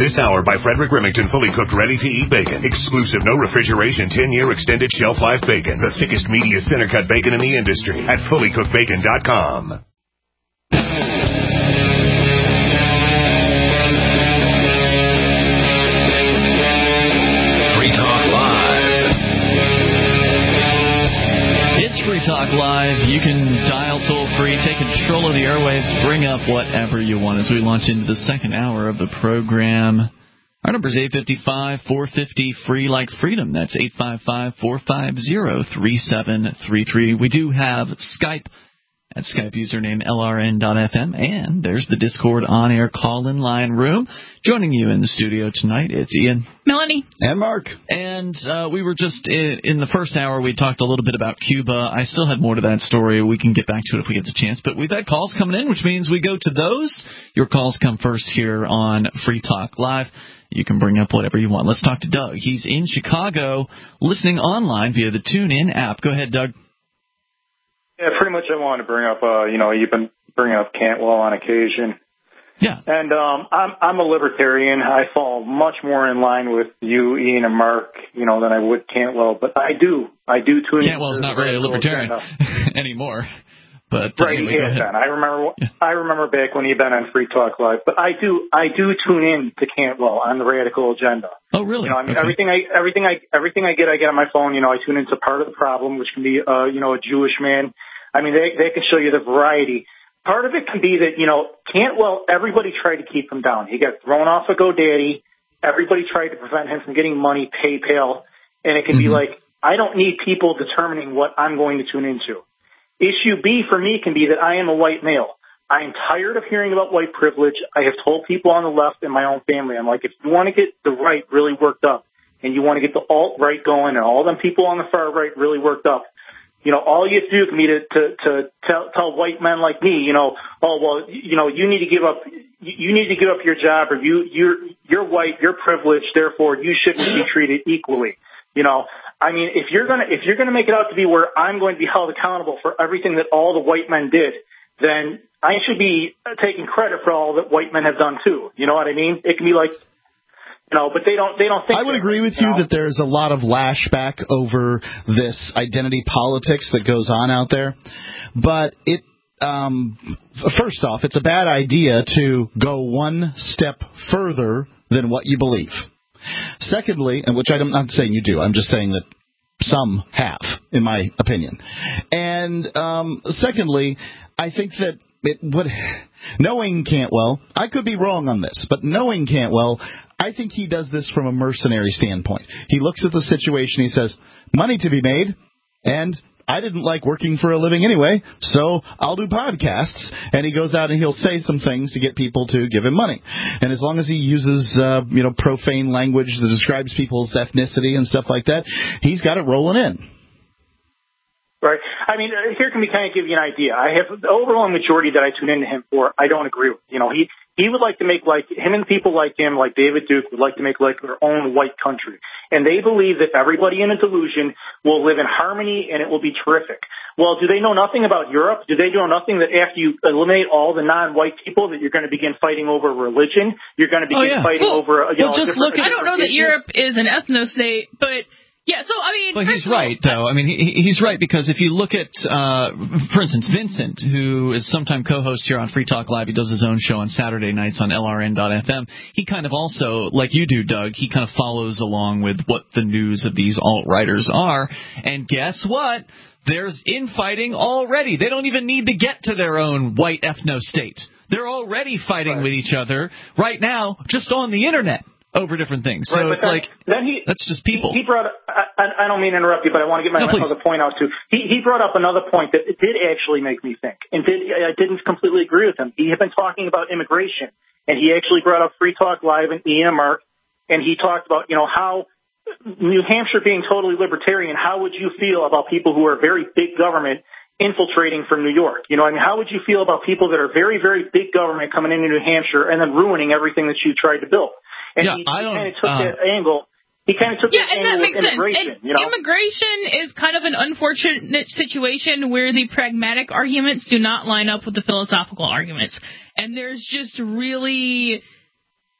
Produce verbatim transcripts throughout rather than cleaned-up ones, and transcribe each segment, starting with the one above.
This hour by Frederick Remington, fully cooked, ready-to-eat bacon. Exclusive, no refrigeration, ten-year extended shelf life bacon. The thickest, meatiest, center-cut bacon in the industry at fully cooked bacon dot com. Free Talk Live. It's Free Talk Live. You can dial toll-free, take control of the airwaves, bring up whatever you want as we launch into the second hour of the program. Our number is eight five five, four five zero, free like freedom. That's eight five five, four five zero, three seven three three. We do have Skype at Skype username L R N dot F M, and there's the Discord on-air call-in line room. Joining you in the studio tonight, it's Ian, Melanie, and Mark. And uh, we were just, in, in the first hour, we talked a little bit about Cuba. I still have more to that story. We can get back to it if we get the chance. But we've had calls coming in, which means we go to those. Your calls come first here on Free Talk Live. You can bring up whatever you want. Let's talk to Doug. He's in Chicago, listening online via the TuneIn app. Go ahead, Doug. Yeah, pretty much I wanted to bring up, uh, you know, you've been bringing up Cantwell on occasion. Yeah. And um, I'm I'm a libertarian. I fall much more in line with you, Ian, and Mark, you know, than I would Cantwell. But I do. I do tune in. Cantwell's not really a libertarian anymore. But right, anyway, he has been. I remember yeah. I remember back when he'd been on Free Talk Live. But I do I do tune in to Cantwell on the radical agenda. Oh, really? You know, I mean, okay. everything I everything I everything I get, I get on my phone. You know, I tune into Part of the Problem, which can be, uh, you know, a Jewish man. I mean, they they can show you the variety. Part of it can be that, you know, Cantwell, everybody tried to keep him down. He got thrown off of GoDaddy. Everybody tried to prevent him from getting money, PayPal. And it can mm-hmm. be like, I don't need people determining what I'm going to tune into. Issue B for me can be that I am a white male. I am tired of hearing about white privilege. I have told people on the left and my own family, I'm like, if you want to get the right really worked up and you want to get the alt-right going and all them people on the far right really worked up, you know, all you have to do can be to, to, to tell, tell white men like me, you know, oh, well, you know, you need to give up, you need to give up your job, or you, you're, you're white, you're privileged, therefore you shouldn't be treated equally. You know, I mean, if you're gonna, if you're gonna make it out to be where I'm going to be held accountable for everything that all the white men did, then I should be taking credit for all that white men have done too. You know what I mean? It can be like, No, but they don't. They don't think. I would agree with you, you know? that there's a lot of lashback over this identity politics that goes on out there. But it, um, first off, it's a bad idea to go one step further than what you believe. Secondly, and which I'm not saying you do, I'm just saying that some have, in my opinion. And um, secondly, I think that it would, knowing Cantwell, I could be wrong on this, but knowing Cantwell, I think he does this from a mercenary standpoint. He looks at the situation, he says, money to be made, and I didn't like working for a living anyway, so I'll do podcasts. And he goes out and he'll say some things to get people to give him money. And as long as he uses, uh, you know, profane language that describes people's ethnicity and stuff like that, he's got it rolling in. Right. I mean, here can we kind of give you an idea. I have the overwhelming majority that I tune into him for, I don't agree with. You know, he, he would like to make like, him and people like him, like David Duke, would like to make like their own white country. And they believe that everybody in a delusion will live in harmony and it will be terrific. Well, do they know nothing about Europe? Do they know nothing that after you eliminate all the non-white people that you're going to begin fighting over religion? You're going to begin oh, yeah. fighting well, over, you well, know, just look at, I don't know that Europe is an ethno-state, but... Yeah, so, I mean... Well, he's right, though. I mean, he, he's right, because if you look at, uh, for instance, Vincent, who is sometime co-host here on Free Talk Live, he does his own show on Saturday nights on L R N dot F M, he kind of also, like you do, Doug, he kind of follows along with what the news of these alt-righters are, and guess what? There's infighting already. They don't even need to get to their own white ethno-state. They're already fighting right. with each other right now, just on the Internet. Over different things. So right, it's then, like, then he, that's just people. He brought up, I, I don't mean to interrupt you, but I want to get my no, other point out too. He, he brought up another point that did actually make me think, and did, I didn't completely agree with him. He had been talking about immigration, and he actually brought up Free Talk Live and Ian and Mark, and he talked about, you know, how New Hampshire being totally libertarian, how would you feel about people who are very big government infiltrating from New York? You know, I mean, how would you feel about people that are very, very big government coming into New Hampshire and then ruining everything that you tried to build? And yeah, he, he I don't, kind of took uh, that angle. He kind of took yeah, that and angle that makes with sense. immigration. And you know? Immigration is kind of an unfortunate situation where the pragmatic arguments do not line up with the philosophical arguments. And there's just really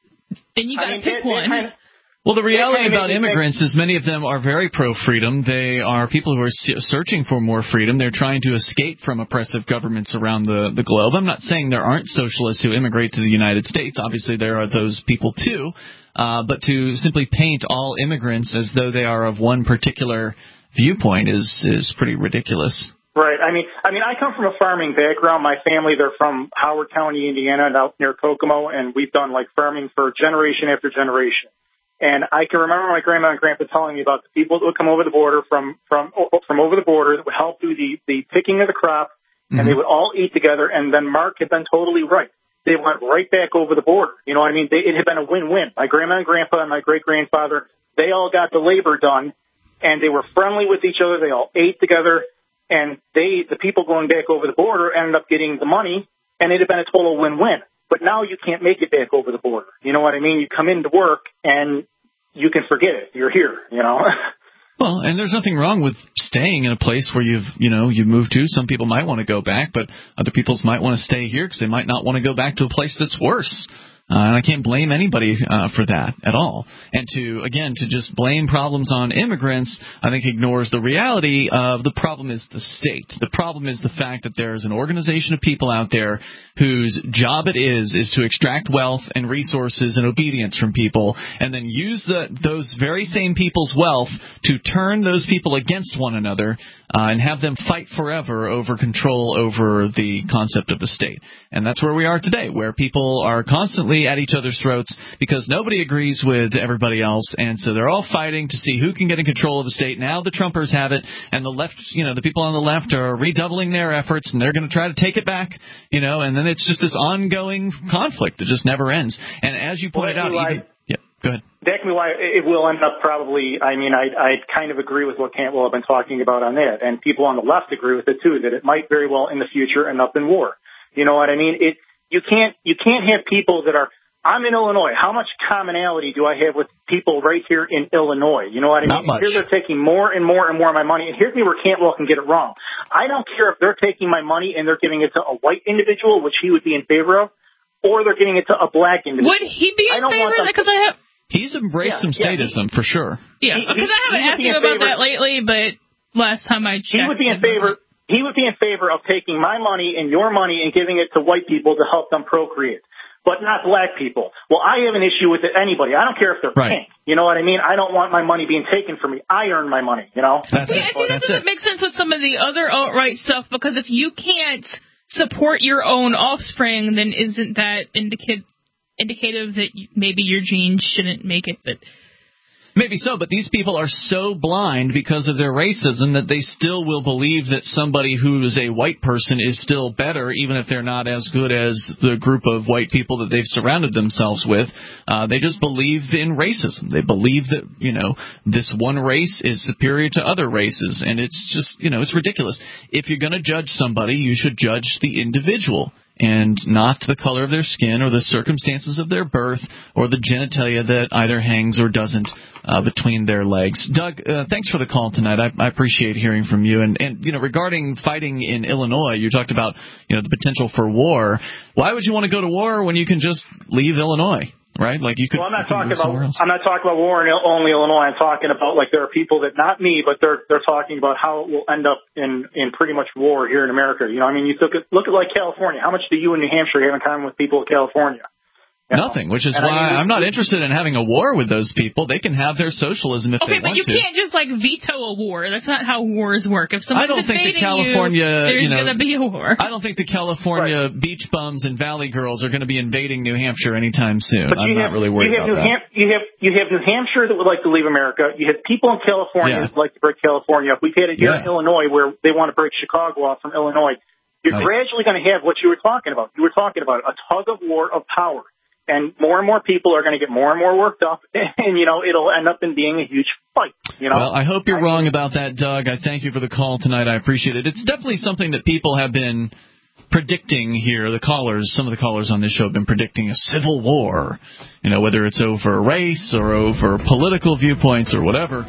Then you got to I mean, pick they, one. Kind of, Well, the reality kind of about immigrants is many of them are very pro-freedom. They are people who are searching for more freedom. They're trying to escape from oppressive governments around the, the globe. I'm not saying there aren't socialists who immigrate to the United States. Obviously, there are those people, too. Uh, but to simply paint all immigrants as though they are of one particular viewpoint is is pretty ridiculous. Right. I mean, I mean, I come from a farming background. My family, they're from Howard County, Indiana, and out near Kokomo, and we've done like farming for generation after generation. And I can remember my grandma and grandpa telling me about the people that would come over the border from from from over the border that would help do the the picking of the crop, mm-hmm. and they would all eat together. And then Mark had been totally right. They went right back over the border. You know what I mean? They, it had been a win-win. My grandma and grandpa and my great-grandfather, they all got the labor done, and they were friendly with each other. They all ate together, and they, the people going back over the border ended up getting the money, and it had been a total win-win. But now you can't make it back over the border. You know what I mean? You come into work, and you can forget it. You're here, you know? Well, and there's nothing wrong with staying in a place where you've, you know, you've moved to. Some people might want to go back, but other people might want to stay here because they might not want to go back to a place that's worse. Uh, and I can't blame anybody uh, for that at all. And to, again, to just blame problems on immigrants, I think ignores the reality of the problem is the state. The problem is the fact that there's an organization of people out there whose job it is is to extract wealth and resources and obedience from people and then use the, those very same people's wealth to turn those people against one another uh, and have them fight forever over control over the concept of the state. And that's where we are today, where people are constantly at each other's throats because nobody agrees with everybody else, and so they're all fighting to see who can get in control of the state. Now the Trumpers have it, and the left, you know, the people on the left are redoubling their efforts, and they're going to try to take it back, you know, and then it's just this ongoing conflict that just never ends. And as you pointed well, out, even, yeah, go ahead. That can be why it will end up probably, I mean, I, I kind of agree with what Cantwell have been talking about on that, and people on the left agree with it too, that it might very well in the future end up in war. You know what I mean? It you can't you can't have people that are, I'm in Illinois. How much commonality do I have with people right here in Illinois? You know what I mean? Not much. Here they're taking more and more and more of my money. And here's me where Cantwell can get it wrong. I don't care if they're taking my money and they're giving it to a white individual, which he would be in favor of, or they're giving it to a black individual. Would he be in I don't favor of that? Because I have... He's embraced Yeah, some yeah, statism, he- for sure. Yeah, He- because he- I haven't he would asked be you in about favor- that lately, but last time I checked... He would be in favor... He would be in favor of taking my money and your money and giving it to white people to help them procreate, but not black people. Well, I have an issue with it, anybody. I don't care if they're Right. pink. You know what I mean? I don't want my money being taken from me. I earn my money, you know? That's Yeah, it. I think that That's doesn't it. make sense with some of the other alt-right stuff, because if you can't support your own offspring, then isn't that indica- indicative that you, maybe your genes shouldn't make it? But Maybe so, but these people are so blind because of their racism that they still will believe that somebody who is a white person is still better, even if they're not as good as the group of white people that they've surrounded themselves with. Uh, they just believe in racism. They believe that, you know, this one race is superior to other races, and it's just, you know, it's ridiculous. If you're going to judge somebody, you should judge the individual and not the color of their skin or the circumstances of their birth or the genitalia that either hangs or doesn't uh, between their legs. Doug, uh, thanks for the call tonight. I, I appreciate hearing from you. And, and, you know, regarding fighting in Illinois, you talked about, you know, the potential for war. Why would you want to go to war when you can just leave Illinois? Right, like you could. Well, I'm not you talking could about. I'm not talking about war in Il- only Illinois. I'm talking about like there are people that not me, but they're they're talking about how it will end up in in pretty much war here in America. You know, I mean, you look at look at like California. How much do you and New Hampshire have in common with people of California? You know? Nothing, which is And why I mean, I'm not interested in having a war with those people. They can have their socialism if okay, they but want you to. can't just like veto a war. That's not how wars work. If I someone's don't think that invading California, you, there's you know, going to be a war. I don't think the California beach bums and valley girls are going to be invading New Hampshire anytime soon. But I'm you not have, really worried you have about New that. Ham- you have you have New Hampshire that would like to leave America. You have people in California Yeah. that would like to break California up. We've had it here Yeah. in Illinois where they want to break Chicago off from Illinois. You're Nice. gradually going to have what you were talking about. You were talking about a tug of war of power. And more and more people are going to get more and more worked up, and, you know, it'll end up in being a huge fight, you know? Well, I hope you're wrong about that, Doug. I thank you for the call tonight. I appreciate it. It's definitely something that people have been predicting here. The callers, some of the callers on this show have been predicting a civil war, you know, whether it's over race or over political viewpoints or whatever.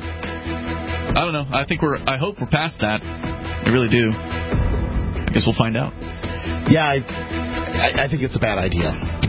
I don't know. I think we're, I hope we're past that. I really do. I guess we'll find out. Yeah, I, I, I think it's a bad idea.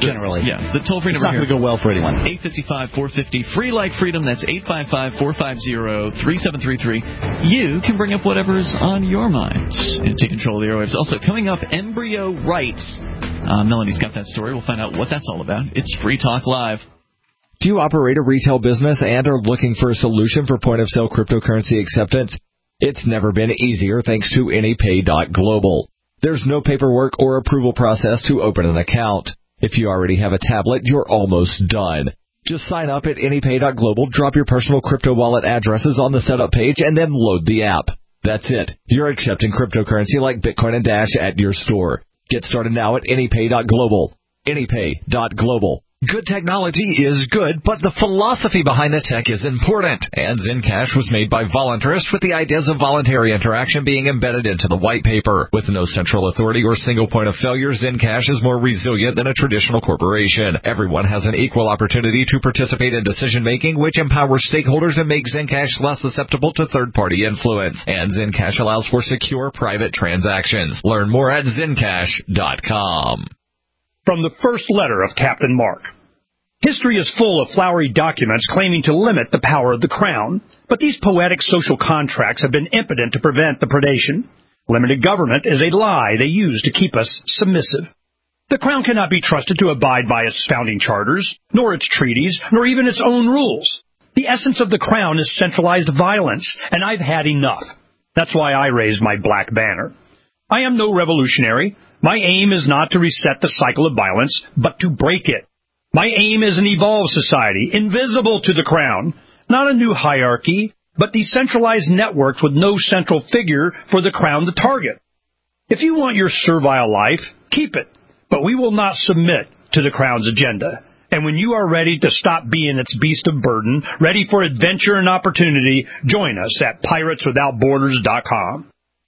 generally. The, yeah, the toll-free it's number not going to go well for anyone. eight five five, four five zero, free like freedom. That's eight five five, four five zero, three seven three three. You can bring up whatever's on your mind and take control of the airwaves. Also, coming up, embryo rights. Uh, Melanie's got that story. We'll find out what that's all about. It's Free Talk Live. Do you operate a retail business and are looking for a solution for point-of-sale cryptocurrency acceptance? It's never been easier thanks to AnyPay dot global. There's no paperwork or approval process to open an account. If you already have a tablet, you're almost done. Just sign up at AnyPay dot global, drop your personal crypto wallet addresses on the setup page, and then load the app. That's it. You're accepting cryptocurrency like Bitcoin and Dash at your store. Get started now at AnyPay dot global. AnyPay dot global. Good technology is good, but the philosophy behind the tech is important. And Zencash was made by voluntarists with the ideas of voluntary interaction being embedded into the white paper. With no central authority or single point of failure, Zencash is more resilient than a traditional corporation. Everyone has an equal opportunity to participate in decision-making, which empowers stakeholders and makes Zencash less susceptible to third-party influence. And Zencash allows for secure private transactions. Learn more at Zencash dot com. From the first letter of Captain Mark. History is full of flowery documents claiming to limit the power of the crown, but these poetic social contracts have been impotent to prevent the predation. Limited government is a lie they use to keep us submissive. The crown cannot be trusted to abide by its founding charters, nor its treaties, nor even its own rules. The essence of the crown is centralized violence, and I've had enough. That's why I raised my black banner. I am no revolutionary. My aim is not to reset the cycle of violence, but to break it. My aim is an evolved society, invisible to the crown, not a new hierarchy, but decentralized networks with no central figure for the crown to target. If you want your servile life, keep it, but we will not submit to the crown's agenda. And when you are ready to stop being its beast of burden, ready for adventure and opportunity, join us at pirates without borders dot com.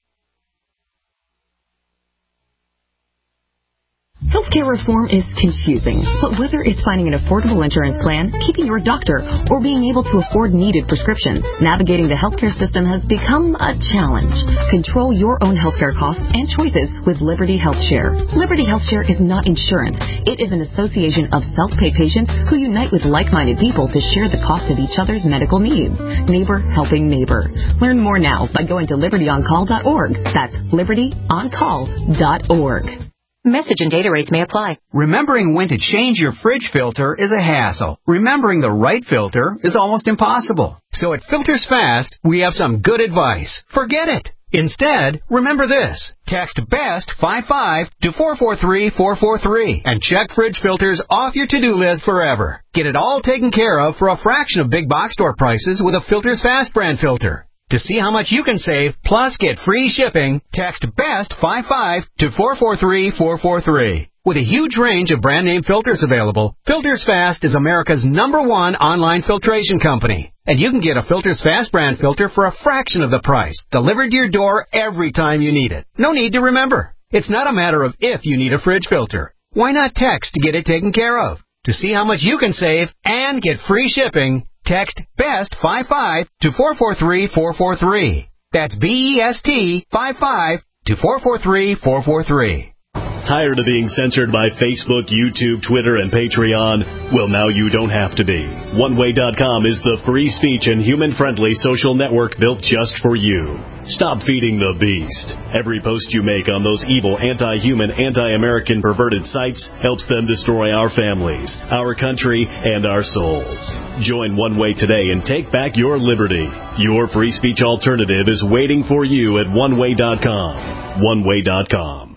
Healthcare reform is confusing, but whether it's finding an affordable insurance plan, keeping your doctor, or being able to afford needed prescriptions, navigating the healthcare system has become a challenge. Control your own healthcare costs and choices with Liberty HealthShare. Liberty HealthShare is not insurance. It is an association of self-pay patients who unite with like-minded people to share the cost of each other's medical needs. Neighbor helping neighbor. Learn more now by going to liberty on call dot org. That's liberty on call dot org. Message and data rates may apply. Remembering when to change your fridge filter is a hassle. Remembering the right filter is almost impossible. So at Filters Fast, we have some good advice. Forget it. Instead, remember this. Text BEST five five to four four three four four three and check fridge filters off your to-do list forever. Get it all taken care of for a fraction of big box store prices with a Filters Fast brand filter. To see how much you can save, plus get free shipping, text BEST five five to four four three four four three. With a huge range of brand-name filters available, Filters Fast is America's number one online filtration company. And you can get a Filters Fast brand filter for a fraction of the price, delivered to your door every time you need it. No need to remember. It's not a matter of if you need a fridge filter. Why not text to get it taken care of? To see how much you can save and get free shipping, text BEST five five to four four three four four three. That's B E S T five five to four four three four four three. Tired of being censored by Facebook, YouTube, Twitter, and Patreon? Well, now you don't have to be. one way dot com is the free speech and human-friendly social network built just for you. Stop feeding the beast. Every post you make on those evil, anti-human, anti-American perverted sites helps them destroy our families, our country, and our souls. Join One Way today and take back your liberty. Your free speech alternative is waiting for you at one way dot com. one way dot com.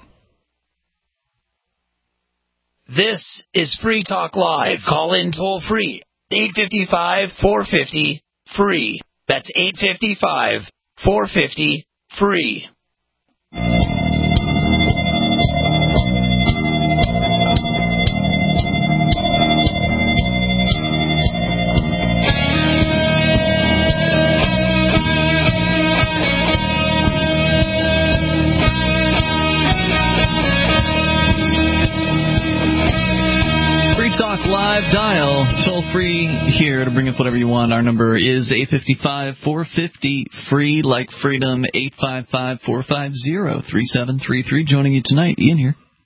This is Free Talk Live. Call in toll free. eight five five, four five zero, free. That's eight five five, four five zero, free. Talk Live dial, toll free here to bring up whatever you want. Our number is eight five five, four five zero, free like freedom, eight five five, four five zero, three seven three three. Joining you tonight, Ian here.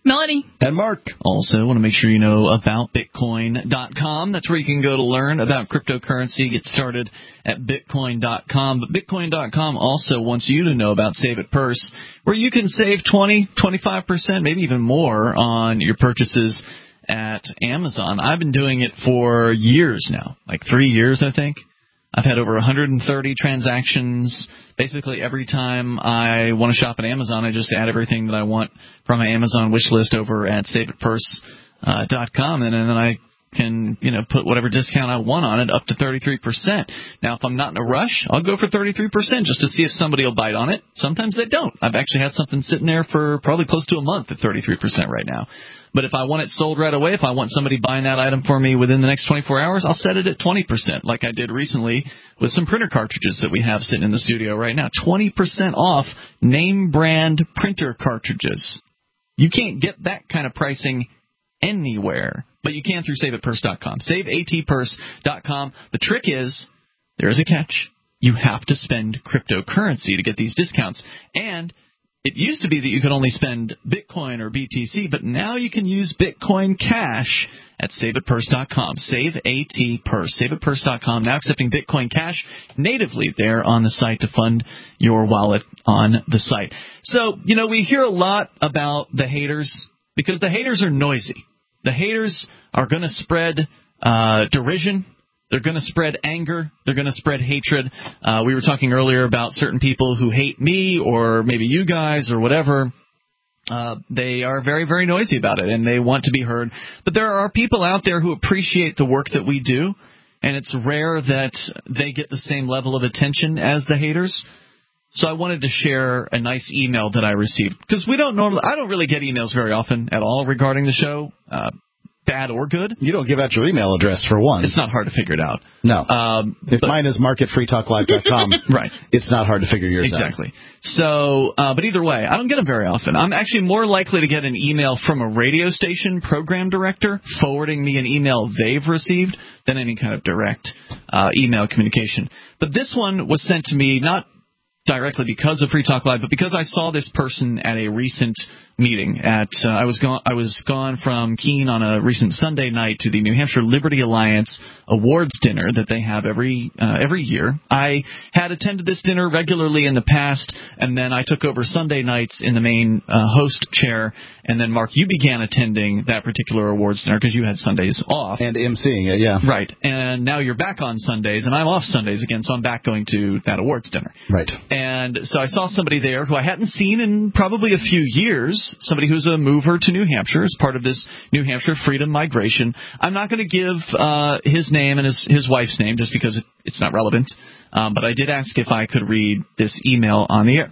Melanie. And Mark. Also, want to make sure you know about Bitcoin dot com. That's where you can go to learn about cryptocurrency. Get started at Bitcoin dot com. But Bitcoin dot com also wants you to know about Save It Purse, where you can save twenty, twenty-five percent, maybe even more on your purchases at Amazon. I've been doing it for years now, like three years, I think. I've had over one hundred thirty transactions. Basically, every time I want to shop at Amazon, I just add everything that I want from my Amazon wish list over at Save It Purse dot com, and, and then I can, you know, put whatever discount I want on it up to thirty-three percent. Now, if I'm not in a rush, I'll go for thirty-three percent just to see if somebody will bite on it. Sometimes they don't. I've actually had something sitting there for probably close to a month at thirty-three percent right now. But if I want it sold right away, if I want somebody buying that item for me within the next twenty-four hours, I'll set it at twenty percent, like I did recently with some printer cartridges that we have sitting in the studio right now. twenty percent off name brand printer cartridges. You can't get that kind of pricing anywhere, but you can through Save It Purse dot com. Save At Purse dot com. The trick is, there's a catch. You have to spend cryptocurrency to get these discounts. And it used to be that you could only spend Bitcoin or B T C, but now you can use Bitcoin Cash at Save It Purse dot com. Save At Purse. Save It Purse dot com, now accepting Bitcoin Cash natively there on the site to fund your wallet on the site. So, you know, we hear a lot about the haters because the haters are noisy. The haters are going to spread uh, derision. They're going to spread anger. They're going to spread hatred. Uh, we were talking earlier about certain people who hate me or maybe you guys or whatever. Uh, they are very, very noisy about it, and they want to be heard. But there are people out there who appreciate the work that we do, and it's rare that they get the same level of attention as the haters. So I wanted to share a nice email that I received, because we don't normally, I don't really get emails very often at all regarding the show. Uh, Bad or good. You don't give out your email address, for one. It's not hard to figure it out. No. Um, if but, mine is mark at free talk live dot com, right. It's not hard to figure yours exactly. out. Exactly. So, uh, but either way, I don't get them very often. I'm actually more likely to get an email from a radio station program director forwarding me an email they've received than any kind of direct uh, email communication. But this one was sent to me not directly because of Free Talk Live, but because I saw this person at a recent meeting. At uh, I was gone. I was gone from Keene on a recent Sunday night to the New Hampshire Liberty Alliance Awards dinner that they have every uh, every year. I had attended this dinner regularly in the past, and then I took over Sunday nights in the main uh, host chair. And then Mark, you began attending that particular awards dinner because you had Sundays off and emceeing it, yeah, right. And now you're back on Sundays, and I'm off Sundays again, so I'm back going to that awards dinner, right. And so I saw somebody there who I hadn't seen in probably a few years. Somebody who's a mover to New Hampshire as part of this New Hampshire Freedom Migration. I'm not going to give uh, his name and his, his wife's name just because it, it's not relevant, um, but I did ask if I could read this email on the air.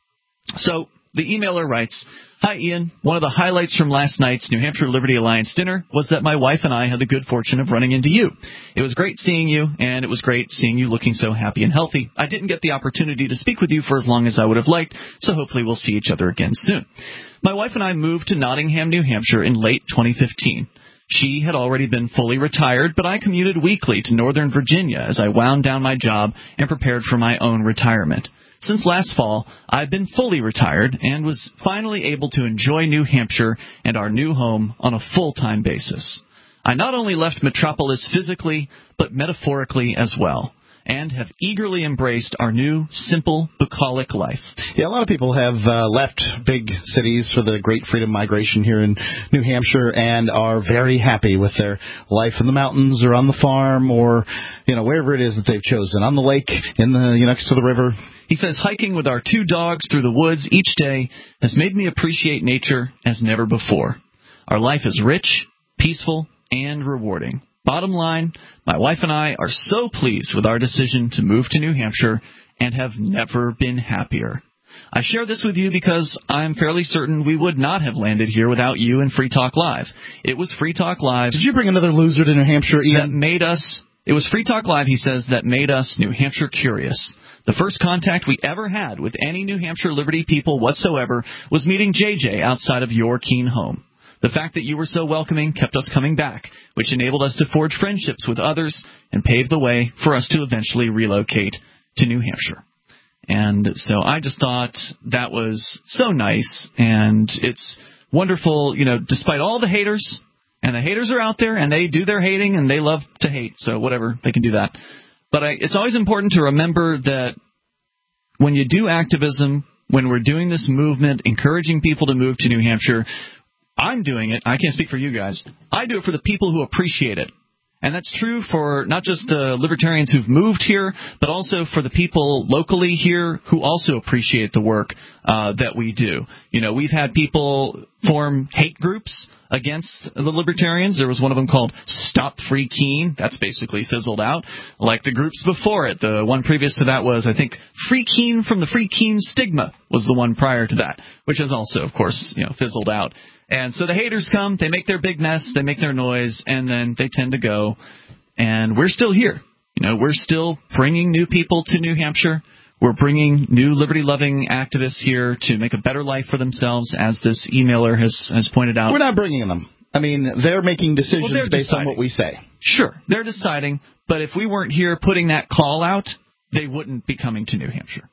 So the emailer writes, "Hi, Ian. One of the highlights from last night's New Hampshire Liberty Alliance dinner was that my wife and I had the good fortune of running into you. It was great seeing you, and it was great seeing you looking so happy and healthy. I didn't get the opportunity to speak with you for as long as I would have liked, so hopefully we'll see each other again soon. My wife and I moved to Nottingham, New Hampshire in late twenty fifteen. She had already been fully retired, but I commuted weekly to Northern Virginia as I wound down my job and prepared for my own retirement. Since last fall, I've been fully retired and was finally able to enjoy New Hampshire and our new home on a full-time basis. I not only left Metropolis physically, but metaphorically as well, and have eagerly embraced our new, simple, bucolic life." Yeah, a lot of people have uh, left big cities for the Great Freedom Migration here in New Hampshire and are very happy with their life in the mountains or on the farm or, you know, wherever it is that they've chosen, on the lake, in the you know, next to the river. He says, "Hiking with our two dogs through the woods each day has made me appreciate nature as never before. Our life is rich, peaceful, and rewarding. Bottom line, my wife and I are so pleased with our decision to move to New Hampshire and have never been happier. I share this with you because I'm fairly certain we would not have landed here without you and Free Talk Live. It was Free Talk Live." Did you bring another loser to New Hampshire, Ian? That made us, it was Free Talk Live, he says, that made us New Hampshire curious. The first contact we ever had with any New Hampshire Liberty people whatsoever was meeting J J outside of your Keene home. The fact that you were so welcoming kept us coming back, which enabled us to forge friendships with others and paved the way for us to eventually relocate to New Hampshire. And so I just thought that was so nice, and it's wonderful, you know, despite all the haters, and the haters are out there, and they do their hating, and they love to hate, so whatever, they can do that. But I, it's always important to remember that when you do activism, when we're doing this movement, encouraging people to move to New Hampshire, I'm doing it. I can't speak for you guys. I do it for the people who appreciate it. And that's true for not just the libertarians who've moved here, but also for the people locally here who also appreciate the work uh, that we do. You know, we've had people form hate groups against the libertarians. There was one of them called Stop Free Keene. That's basically fizzled out. Like the groups before it. The one previous to that was, I think, Free Keene from the Free Keene Stigma was the one prior to that, which has also, of course, you know, fizzled out. And so the haters come, they make their big mess, they make their noise, and then they tend to go. And we're still here. You know, we're still bringing new people to New Hampshire. We're bringing new liberty-loving activists here to make a better life for themselves, as this emailer has, has pointed out. We're not bringing them. I mean, they're making decisions well, they're based deciding. on what we say. Sure, they're deciding. But if we weren't here putting that call out, they wouldn't be coming to New Hampshire.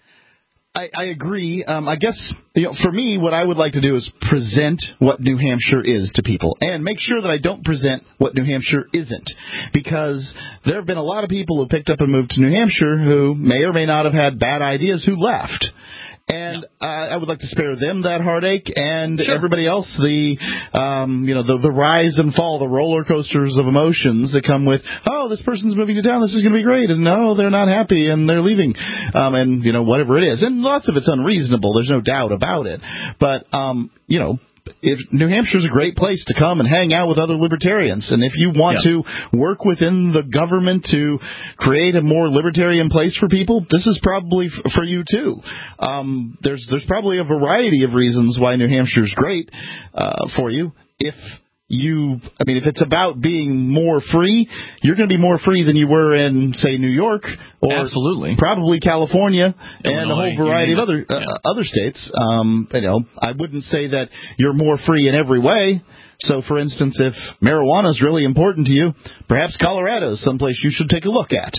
I, I agree. Um, I guess, you know, for me, what I would like to do is present what New Hampshire is to people and make sure that I don't present what New Hampshire isn't, because there have been a lot of people who picked up and moved to New Hampshire who may or may not have had bad ideas who left. And uh, I would like to spare them that heartache, and sure. everybody else the, um, you know, the, the rise and fall, the roller coasters of emotions that come with, oh, this person's moving to town, this is going to be great, and no, they're not happy, and they're leaving, um, and, you know, whatever it is. And lots of it's unreasonable, there's no doubt about it. But, um, you know, if New Hampshire is a great place to come and hang out with other libertarians, and if you want yeah. to work within the government to create a more libertarian place for people, this is probably f- for you too. Um, there's there's probably a variety of reasons why New Hampshire is great uh, for you. If you, I mean, if it's about being more free, you're going to be more free than you were in, say, New York or Absolutely. probably California Illinois, and a whole variety of other uh, yeah. other states. Um, you know, I wouldn't say that you're more free in every way. So, for instance, if marijuana is really important to you, perhaps Colorado is someplace you should take a look at.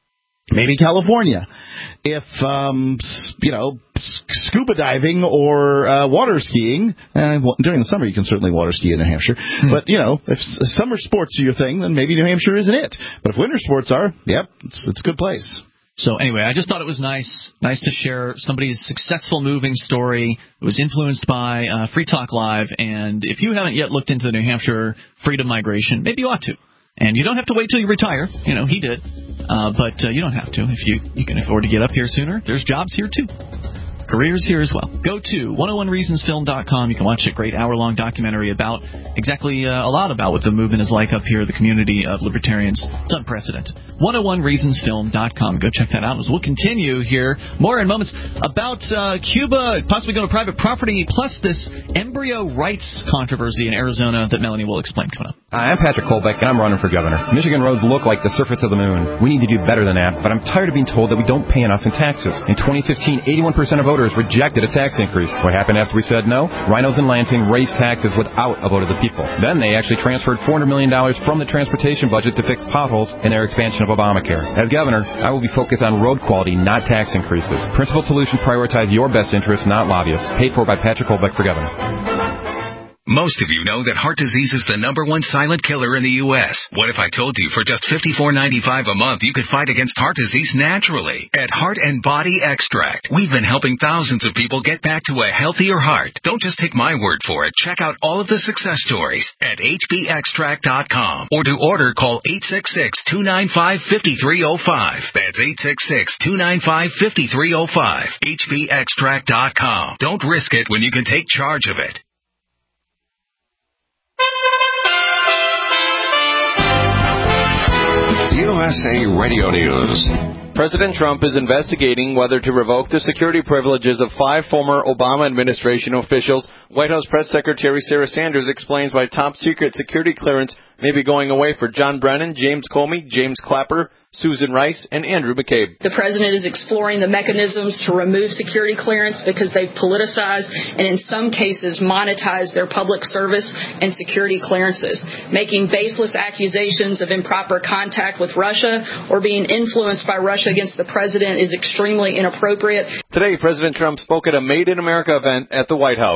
Maybe California. If, um, you know, scuba diving or uh, water skiing, uh, during the summer you can certainly water ski in New Hampshire, hmm. but, you know, if summer sports are your thing, then maybe New Hampshire isn't it. But if winter sports are, yep, it's, it's a good place. So anyway, I just thought it was nice, nice to share somebody's successful moving story. It was influenced by uh, Free Talk Live, and if you haven't yet looked into the New Hampshire freedom migration, maybe you ought to. And you don't have to wait till you retire. You know, he did. Uh, but uh, you don't have to. If you, you can afford to get up here sooner, there's jobs here, too. Careers here as well. Go to one oh one reasons film dot com. You can watch a great hour-long documentary about exactly uh, a lot about what the movement is like up here, the community of libertarians. It's unprecedented. one oh one reasons film dot com. Go check that out. As we'll continue here more in moments about uh, Cuba possibly going to private property, plus this embryo rights controversy in Arizona that Melanie will explain coming up. Hi, I'm Patrick Colbeck, and I'm running for governor. Michigan roads look like the surface of the moon. We need to do better than that, but I'm tired of being told that we don't pay enough in taxes. In twenty fifteen, eighty-one percent of voters rejected a tax increase. What happened after we said no? Rhinos in Lansing raised taxes without a vote of the people. Then they actually transferred four hundred million dollars from the transportation budget to fix potholes in their expansion of Obamacare. As governor, I will be focused on road quality, not tax increases. Principled solutions prioritize your best interests, not lobbyists. Paid for by Patrick Colbeck for governor. Most of you know that heart disease is the number one silent killer in the U S What if I told you for just fifty-four ninety-five a month you could fight against heart disease naturally? At Heart and Body Extract, we've been helping thousands of people get back to a healthier heart. Don't just take my word for it. Check out all of the success stories at H B extract dot com. Or to order, call eight six six, two nine five, five three zero five. That's eight six six, two nine five, five three zero five. H B extract dot com. Don't risk it when you can take charge of it. U S A Radio News. President Trump is investigating whether to revoke the security privileges of five former Obama administration officials. White House Press Secretary Sarah Sanders explains why top-secret security clearance may be going away for John Brennan, James Comey, James Clapper, Susan Rice, and Andrew McCabe. The president is exploring the mechanisms to remove security clearance because they've politicized and in some cases monetized their public service and security clearances. Making baseless accusations of improper contact with Russia or being influenced by Russia against the president is extremely inappropriate. Today, President Trump spoke at a Made in America event at the White House.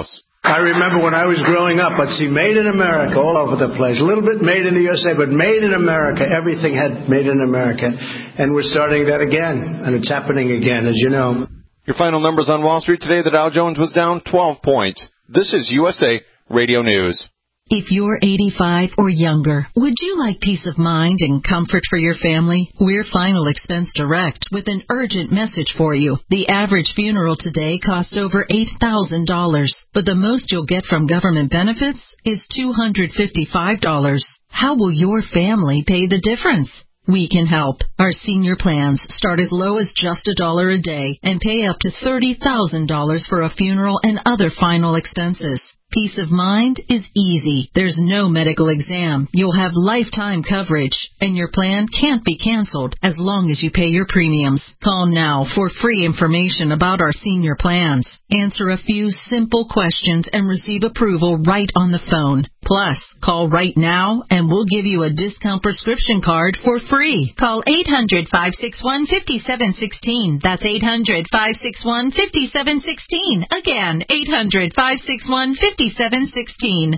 I remember when I was growing up, I'd see Made in America all over the place. A little bit Made in the U S A, but Made in America. Everything had Made in America. And we're starting that again. And it's happening again, as you know. Your final numbers on Wall Street today, the Dow Jones was down twelve points. This is U S A Radio News. If you're eighty-five or younger, would you like peace of mind and comfort for your family? We're Final Expense Direct with an urgent message for you. The average funeral today costs over eight thousand dollars, but the most you'll get from government benefits is two hundred fifty-five dollars. How will your family pay the difference? We can help. Our senior plans start as low as just a dollar a day and pay up to thirty thousand dollars for a funeral and other final expenses. Peace of mind is easy. There's no medical exam. You'll have lifetime coverage, and your plan can't be canceled as long as you pay your premiums. Call now for free information about our senior plans. Answer a few simple questions and receive approval right on the phone. Plus, call right now and we'll give you a discount prescription card for free. Call eight hundred, five six one, five seven one six. That's eight hundred, five six one, five seven one six. Again, eight hundred, five six one, five seven one six.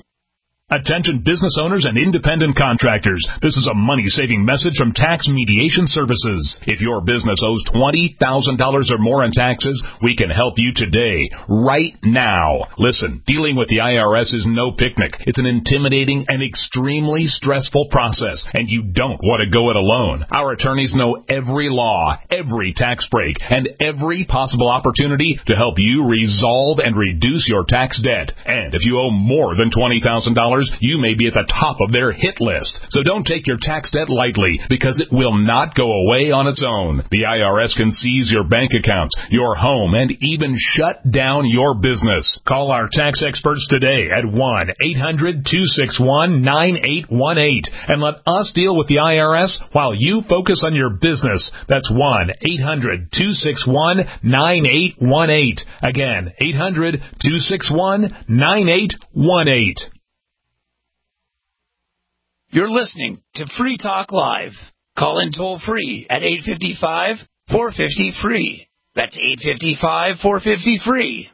Attention business owners and independent contractors. This is a money-saving message from Tax Mediation Services. If your business owes twenty thousand dollars or more in taxes, we can help you today, right now. Listen, dealing with the I R S is no picnic. It's an intimidating and extremely stressful process, and you don't want to go it alone. Our attorneys know every law, every tax break, and every possible opportunity to help you resolve and reduce your tax debt. And if you owe more than twenty thousand dollars, you may be at the top of their hit list. So don't take your tax debt lightly, because it will not go away on its own. The I R S can seize your bank accounts, your home, and even shut down your business. Call our tax experts today at one eight hundred, two six one, nine eight one eight and let us deal with the I R S while you focus on your business. That's one eight hundred, two six one, nine eight one eight. Again, eight hundred, two six one, nine eight one eight. You're listening to Free Talk Live. Call in toll free at eight five five, four five zero, free. That's eight five five, four five zero, free.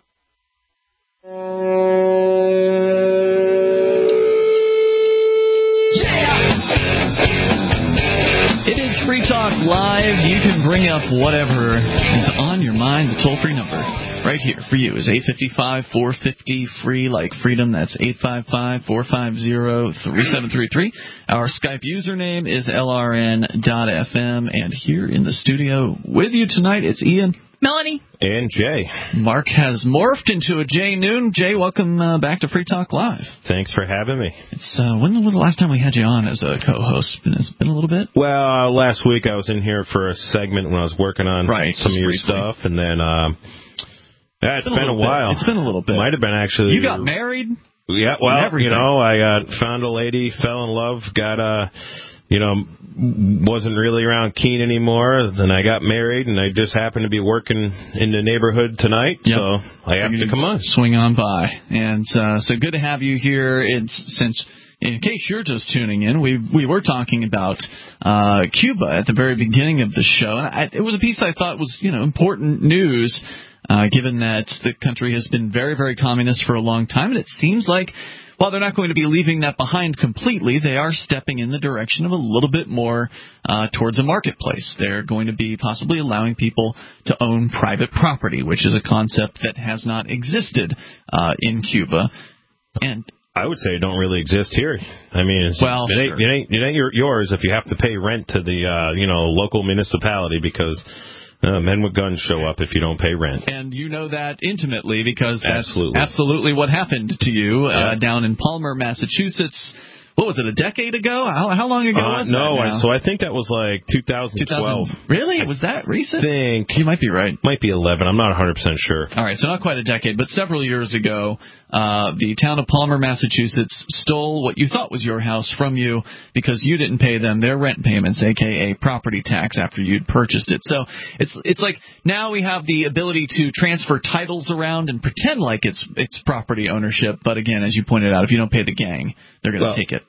It is Free Talk Live. You can bring up whatever is on your mind. The toll-free number right here for you is eight five five, four five zero, free, like freedom. That's eight five five, four five zero, three seven three three. Our Skype username is L R N dot F M. And here in the studio with you tonight, it's Ian. Melanie. And Jay. Mark has morphed into a Jay Noon. Jay, welcome uh, back to Free Talk Live. Thanks for having me. It's uh, when was the last time we had you on as a co-host? It's been a little bit? Well, uh, last week I was in here for a segment when I was working on right, some of your briefly. stuff, and then um, yeah, it's, it's been, been a, a while. Bit. It's been a little bit. Might have been actually. You got married? Yeah, well, you know, I got found a lady, fell in love, got a. You know, wasn't really around Keene anymore. Then I got married, and I just happened to be working in the neighborhood tonight, yep. so I asked to come on. Swing on by. And uh, so good to have you here. It's, since, in case you're just tuning in, we we were talking about uh, Cuba at the very beginning of the show. And I, it was a piece I thought was, you know, important news, uh, given that the country has been very, very communist for a long time. And it seems like, while they're not going to be leaving that behind completely, they are stepping in the direction of a little bit more uh, towards a marketplace. They're going to be possibly allowing people to own private property, which is a concept that has not existed uh, in Cuba. And I would say it don't really exist here. I mean, it's, well, it ain't, sure. it ain't, it ain't your, yours if you have to pay rent to the uh, you know local municipality because Uh, men with guns show up if you don't pay rent. And you know that intimately because that's absolutely, absolutely what happened to you uh, yeah. down in Palmer, Massachusetts. What was it, a decade ago? How, how long ago uh, was no, that? No, so I think that was like two thousand twelve. two thousand Really? Was that recent? I think. You might be right. Might be eleven. I'm not one hundred percent sure. All right, so not quite a decade, but several years ago, uh, the town of Palmer, Massachusetts stole what you thought was your house from you because you didn't pay them their rent payments, a k a property tax, after you'd purchased it. So it's it's like now we have the ability to transfer titles around and pretend like it's it's property ownership. But again, as you pointed out, if you don't pay the gang, they're going to well, take it.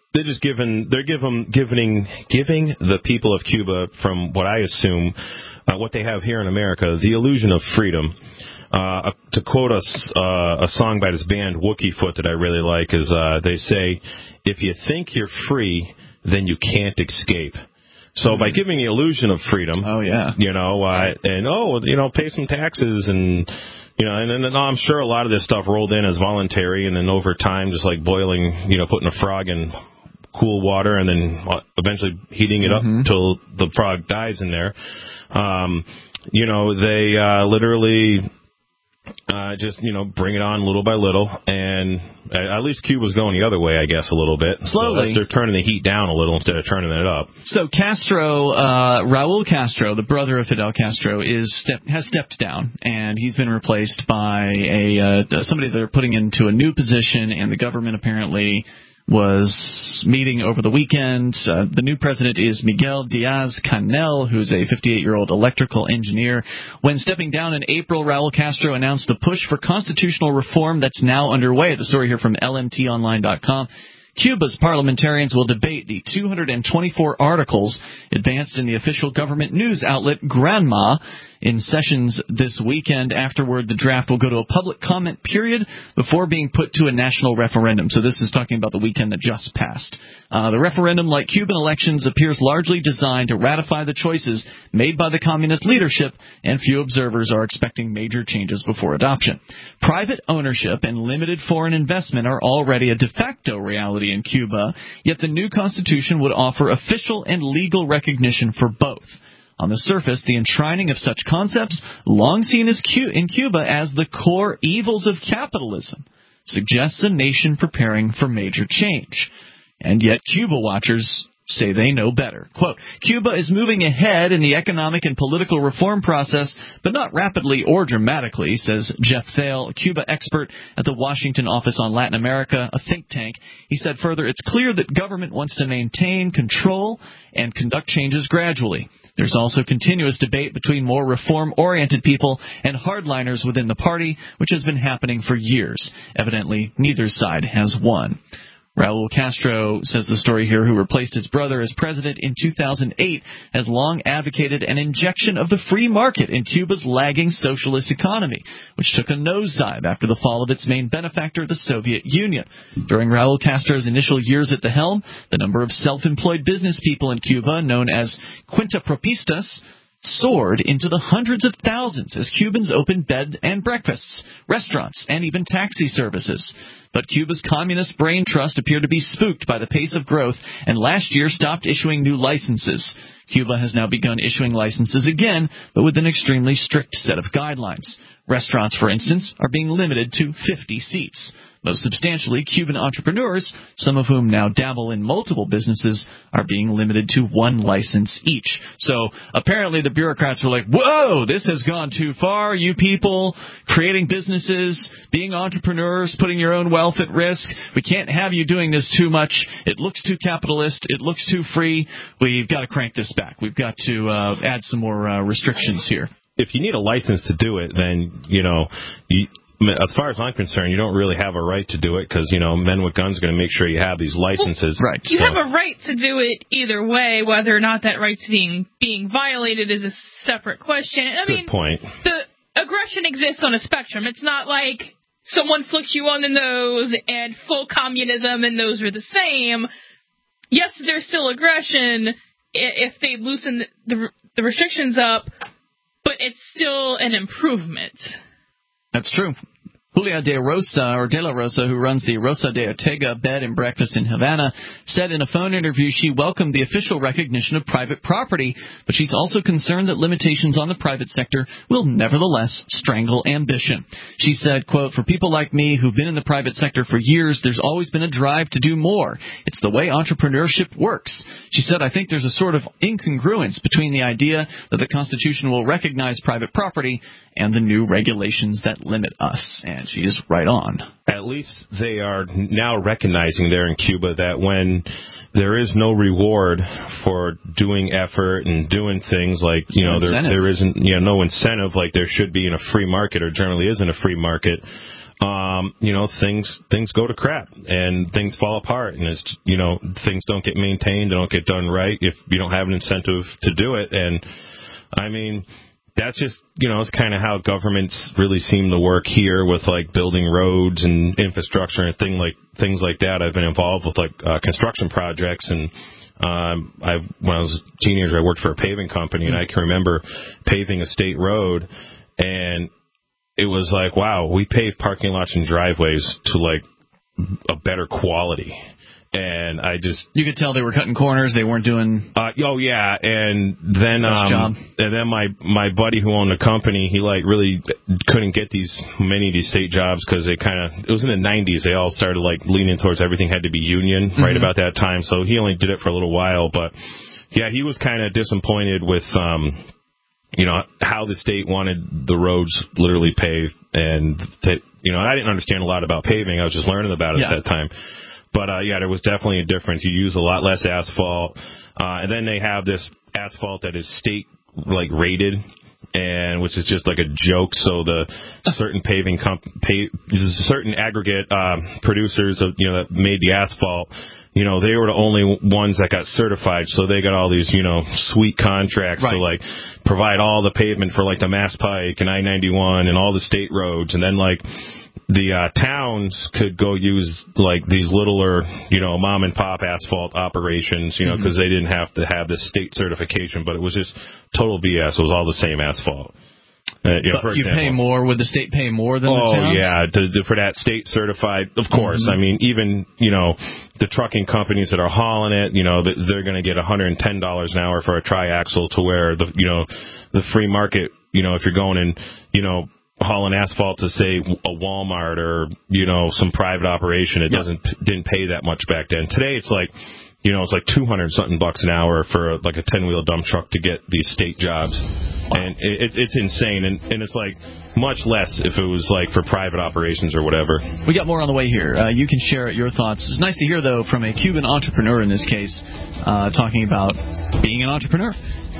they're just giving they're giving giving giving the people of Cuba, from what I assume, uh, what they have here in America, the illusion of freedom. Uh, to quote a, uh, a song by this band Wookie Foot that I really like is uh, they say, "If you think you're free, then you can't escape." So mm-hmm. by giving the illusion of freedom, oh yeah, you know, uh, and oh, you know, pay some taxes and. You know, and then I'm sure a lot of this stuff rolled in as voluntary, and then over time, just like boiling, you know, putting a frog in cool water and then eventually heating it mm-hmm. up till the frog dies in there. Um, you know, they uh, literally uh, just, you know, bring it on little by little, and at least Cuba's going the other way, I guess, a little bit. Slowly. So they're turning the heat down a little instead of turning it up. So Castro, uh, Raul Castro, the brother of Fidel Castro, is step, has stepped down, and he's been replaced by a uh, somebody they're putting into a new position, and the government apparently was meeting over the weekend. Uh, the new president is Miguel Diaz-Canel, who's a fifty-eight-year-old electrical engineer. When stepping down in April, Raul Castro announced the push for constitutional reform that's now underway. The story here from L M T online dot com. Cuba's parliamentarians will debate the two hundred twenty-four articles advanced in the official government news outlet Granma in sessions this weekend. Afterward, the draft will go to a public comment period before being put to a national referendum. So this is talking about the weekend that just passed. Uh, the referendum, like Cuban elections, appears largely designed to ratify the choices made by the communist leadership, and few observers are expecting major changes before adoption. Private ownership and limited foreign investment are already a de facto reality in Cuba, yet the new constitution would offer official and legal recognition for both. On the surface, the enshrining of such concepts, long seen as Cu- in Cuba as the core evils of capitalism, suggests a nation preparing for major change. And yet Cuba watchers say they know better. Quote, Cuba is moving ahead in the economic and political reform process, but not rapidly or dramatically, says Jeff Thale, a Cuba expert at the Washington Office on Latin America, a think tank. He said further, it's clear that government wants to maintain control and conduct changes gradually. There's also continuous debate between more reform-oriented people and hardliners within the party, which has been happening for years. Evidently, neither side has won. Raul Castro, says the story here, who replaced his brother as president in two thousand eight, has long advocated an injection of the free market in Cuba's lagging socialist economy, which took a nosedive after the fall of its main benefactor, the Soviet Union. During Raul Castro's initial years at the helm, the number of self-employed business people in Cuba, known as cuentapropistas, soared into the hundreds of thousands as Cubans opened bed and breakfasts, restaurants, and even taxi services. But Cuba's communist brain trust appeared to be spooked by the pace of growth, and last year stopped issuing new licenses. Cuba has now begun issuing licenses again, but with an extremely strict set of guidelines. Restaurants, for instance, are being limited to fifty seats. Most substantially, Cuban entrepreneurs, some of whom now dabble in multiple businesses, are being limited to one license each. So apparently the bureaucrats were like, whoa, this has gone too far. You people creating businesses, being entrepreneurs, putting your own wealth at risk. We can't have you doing this too much. It looks too capitalist. It looks too free. We've got to crank this back. We've got to uh, add some more uh, restrictions here. If you need a license to do it, then, you know, you, as far as I'm concerned, you don't really have a right to do it because, you know, men with guns are going to make sure you have these licenses. Well, right. You so. have a right to do it either way. Whether or not that right's being being violated is a separate question. I Good mean, point. The aggression exists on a spectrum. It's not like someone flicks you on the nose and full communism and those are the same. Yes, there's still aggression if they loosen the, the restrictions up, but it's still an improvement. That's true. Julia de Rosa, or De La Rosa, who runs the Rosa de Ortega Bed and Breakfast in Havana, said in a phone interview she welcomed the official recognition of private property, but she's also concerned that limitations on the private sector will nevertheless strangle ambition. She said, quote, for people like me who've been in the private sector for years, there's always been a drive to do more. It's the way entrepreneurship works. She said, I think there's a sort of incongruence between the idea that the Constitution will recognize private property and the new regulations that limit us. And she is right on. At least they are now recognizing there in Cuba that when there is no reward for doing effort and doing things like, you know, there, there isn't, you know, no incentive like there should be in a free market or generally is in a free market, um, you know, things things go to crap and things fall apart, and it's, you know, things don't get maintained, they don't get done right if you don't have an incentive to do it. And I mean, that's just, you know, it's kind of how governments really seem to work here with like building roads and infrastructure and thing like things like that. I've been involved with like uh, construction projects, and um, I when I was a teenager, I worked for a paving company, and I can remember paving a state road, and it was like, wow, we paved parking lots and driveways to like a better quality. And I just... You could tell they were cutting corners. They weren't doing... Uh, oh, yeah. And then um, job. and then my, my buddy who owned the company, he, like, really couldn't get these many of these state jobs because they kind of... It was in the nineties. They all started, like, leaning towards everything had to be union mm-hmm. right about that time. So he only did it for a little while. But, yeah, he was kind of disappointed with, um, you know, how the state wanted the roads literally paved. And, to, you know, I didn't understand a lot about paving. I was just learning about it yeah. at that time. But, uh, yeah, there was definitely a difference. You use a lot less asphalt. Uh, and then they have this asphalt that is state, like, rated, and which is just like a joke. So the certain paving comp- pay, certain aggregate uh, producers, of, you know, that made the asphalt, you know, they were the only ones that got certified. So they got all these, you know, sweet contracts right. to, like, provide all the pavement for, like, the Mass Pike and I ninety-one and all the state roads. And then, like, the uh, towns could go use, like, these littler, you know, mom-and-pop asphalt operations, you know, because mm-hmm. they didn't have to have this state certification, but it was just total B S. It was all the same asphalt. Uh, you know, but for you example, pay more. Would the state pay more than oh, the towns? Oh, yeah, to, to, for that state certified, of course. Mm-hmm. I mean, even, you know, the trucking companies that are hauling it, you know, they're going to get one hundred ten dollars an hour for a triaxle, to where, the you know, the free market, you know, if you're going in, you know, hauling asphalt to, say, a Walmart or, you know, some private operation, it doesn't didn't pay that much back then. Today, it's like, you know, it's like two hundred something bucks an hour for like a ten wheel dump truck to get these state jobs, and it's it's insane, and and it's like much less if it was like for private operations or whatever. We got more on the way here. Uh, you can share your thoughts. It's nice to hear, though, from a Cuban entrepreneur in this case, uh, talking about being an entrepreneur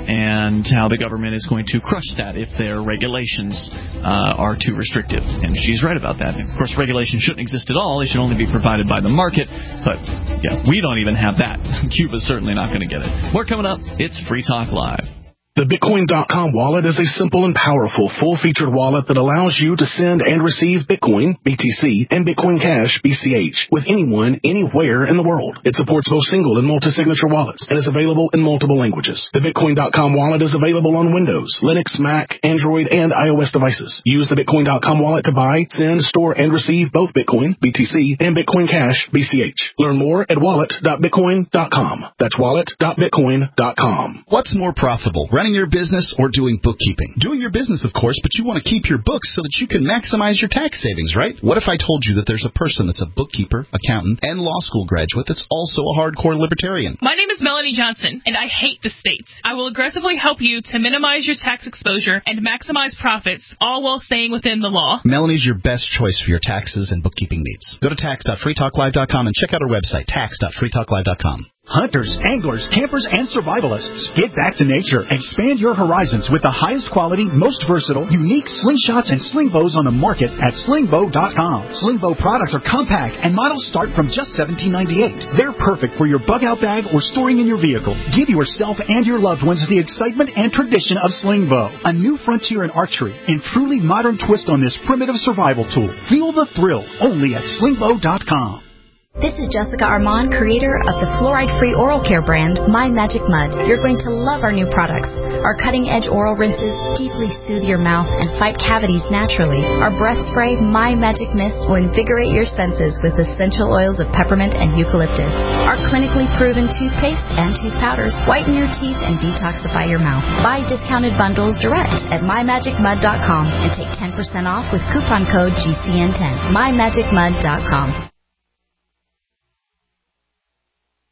and how the government is going to crush that if their regulations uh, are too restrictive. And she's right about that. And of course, regulations shouldn't exist at all. They should only be provided by the market. But, yeah, we don't even have that. Cuba's certainly not going to get it. More coming up. It's Free Talk Live. The Bitcoin dot com wallet is a simple and powerful, full-featured wallet that allows you to send and receive Bitcoin, B T C, and Bitcoin Cash, B C H, with anyone, anywhere in the world. It supports both single and multi-signature wallets and is available in multiple languages. The Bitcoin dot com wallet is available on Windows, Linux, Mac, Android, and iOS devices. Use the Bitcoin dot com wallet to buy, send, store, and receive both Bitcoin, B T C, and Bitcoin Cash, B C H. Learn more at wallet dot bitcoin dot com. That's wallet dot bitcoin dot com. What's more profitable, running your business or doing bookkeeping? Doing your business, of course, but you want to keep your books so that you can maximize your tax savings, right? What if I told you that there's a person that's a bookkeeper, accountant, and law school graduate that's also a hardcore libertarian? My name is Melanie Johnson, and I hate the states. I will aggressively help you to minimize your tax exposure and maximize profits, all while staying within the law. Melanie's your best choice for your taxes and bookkeeping needs. Go to tax dot free talk live dot com and check out our website, tax dot free talk live dot com. Hunters, anglers, campers, and survivalists, get back to nature. Expand your horizons with the highest quality, most versatile, unique slingshots and sling bows on the market at sling bow dot com. Sling bow products are compact and models start from just seventeen ninety-eight. They're perfect for your bug-out bag or storing in your vehicle. Give yourself and your loved ones the excitement and tradition of sling bow, a new frontier in archery and truly modern twist on this primitive survival tool. Feel the thrill only at sling bow dot com. This is Jessica Armand, creator of the fluoride-free oral care brand, My Magic Mud. You're going to love our new products. Our cutting-edge oral rinses deeply soothe your mouth and fight cavities naturally. Our breath spray, My Magic Mist, will invigorate your senses with essential oils of peppermint and eucalyptus. Our clinically proven toothpaste and tooth powders whiten your teeth and detoxify your mouth. Buy discounted bundles direct at my magic mud dot com and take ten percent off with coupon code G C N ten. my magic mud dot com.